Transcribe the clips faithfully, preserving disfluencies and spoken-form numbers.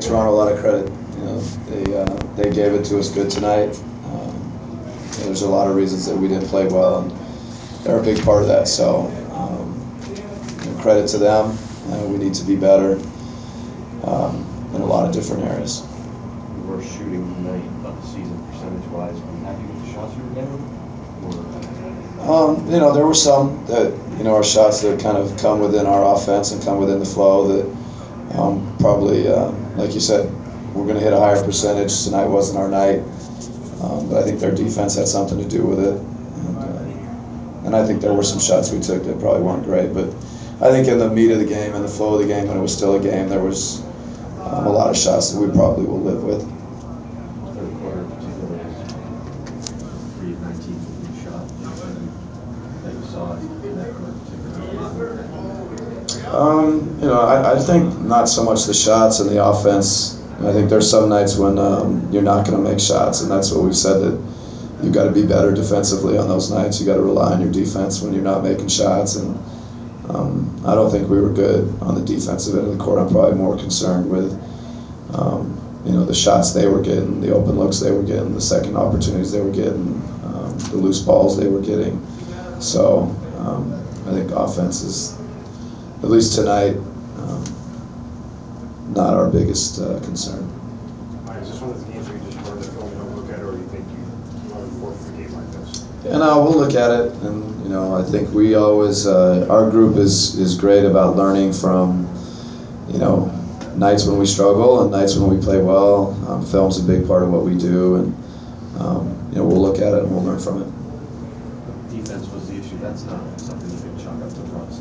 Toronto a lot of credit. You know, they uh, they gave it to us good tonight. Um, you know, there's a lot of reasons that we didn't play well, and they're a big part of that. So um, you know, credit to them. Uh, we need to be better um, in a lot of different areas. You were shooting tonight of the season percentage-wise. Were you happy with the shots you were getting? Um, you know, there were some that, you know, our shots that kind of come within our offense and come within the flow that um, probably, uh, like you said, we're going to hit a higher percentage. Tonight wasn't our night, um, but I think their defense had something to do with it. And, uh, and I think there were some shots we took that probably weren't great, but I think in the meat of the game and the flow of the game, when it was still a game, there was um, a lot of shots that we probably will live with. Third quarter in particular is three of nineteen shot. That you saw in that quarter particularly? Um, you know, I, I think not so much the shots and the offense. I think there's some nights when um, you're not going to make shots, and that's what we've said, that you've got to be better defensively on those nights. You got to rely on your defense when you're not making shots, and um, I don't think we were good on the defensive end of the court. I'm probably more concerned with um, you know, the shots they were getting, the open looks they were getting, the second opportunities they were getting, um, the loose balls they were getting. So um, I think offense is, at least tonight, um, not our biggest uh, concern. Is this one of the games where you just learn the film and don't look at it, or do you think you want to report for a game like this? Yeah, no, we'll look at it, and you know, I think we always, uh, our group is is great about learning from, you know, nights when we struggle and nights when we play well. Um, film's a big part of what we do, and um, you know, we'll look at it and we'll learn from it. Defense was the issue. That's not something you can chalk up to Rust,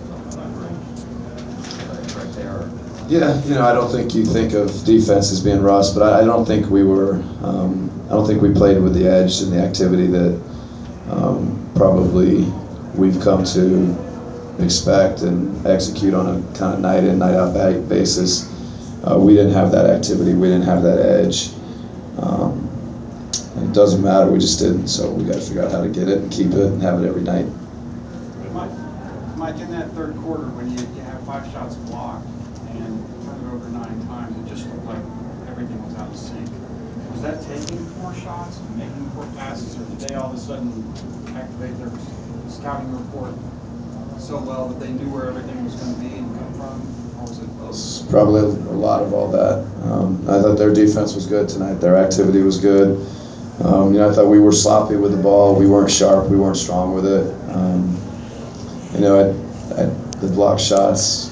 right there. Yeah, you know, I don't think you think of defense as being rust, but I, I don't think we were. Um, I don't think we played with the edge and the activity that um, probably we've come to expect and execute on a kind of night in, night out basis. Uh, we didn't have that activity. We didn't have that edge. Um, and it doesn't matter. We just didn't. So we got to figure out how to get it and keep it and have it every night. Mike, Mike, in that third quarter, when you, you have five shots blocked and turn it over nine times, it just looked like everything was out of sync. Was that taking poor shots and making poor passes, or did they all of a sudden activate their scouting report so well that they knew where everything was going to be and come from? Or was it both? It's probably a lot of all that. Um, I thought their defense was good tonight. Their activity was good. Um, you know, I thought we were sloppy with the ball. We weren't sharp. We weren't strong with it. Um, you know, at, at the block shots,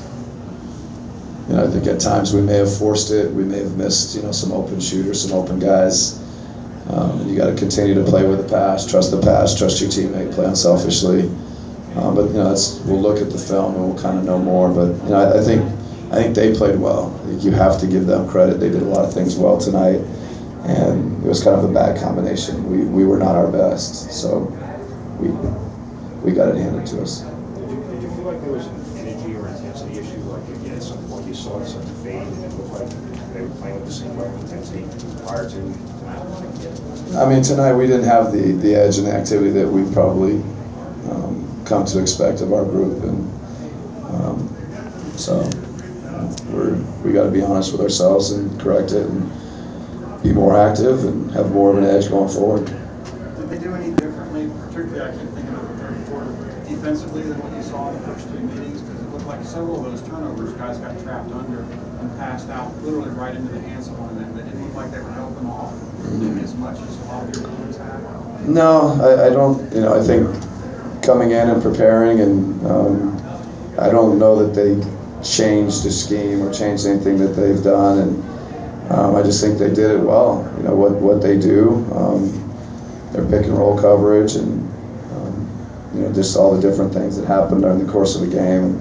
you know, I think at times we may have forced it. We may have missed, you know, some open shooters, some open guys. Um, and you got to continue to play with the pass, trust the pass, trust your teammate, play unselfishly. Um, but you know, that's, we'll look at the film and we'll kind of know more. But you know, I, I think I think they played well. I think you have to give them credit. They did a lot of things well tonight, and it was kind of a bad combination. We we were not our best, so we we got it handed to us. Did you, did you feel like there was an energy or intensity issue? Like at some point you saw it start to fade, and it looked like they were playing with the same level of intensity prior to tonight? I mean, tonight we didn't have the the edge and the activity that we probably um, come to expect of our group, and um, so we're we got to be honest with ourselves and correct it and be more active and have more of an edge going forward. Did they do any differently, particularly I keep thinking of the third quarter, defensively than what you saw in the first three meetings? Because it looked like several of those turnovers, guys got trapped under and passed out literally right into the hands of one of them. They didn't look like they were helping off maybe as much as a lot of your opponents had. No, I, I don't. You know, I think coming in and preparing, and um, I don't know that they changed the scheme or changed anything that they've done, and um, I just think they did it well. You know what what they do, um, their pick and roll coverage, and um, you know, just all the different things that happen during the course of the game.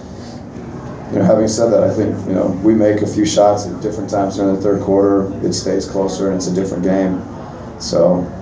You know, having said that, I think, you know, we make a few shots at different times during the third quarter. It stays closer, and it's a different game. So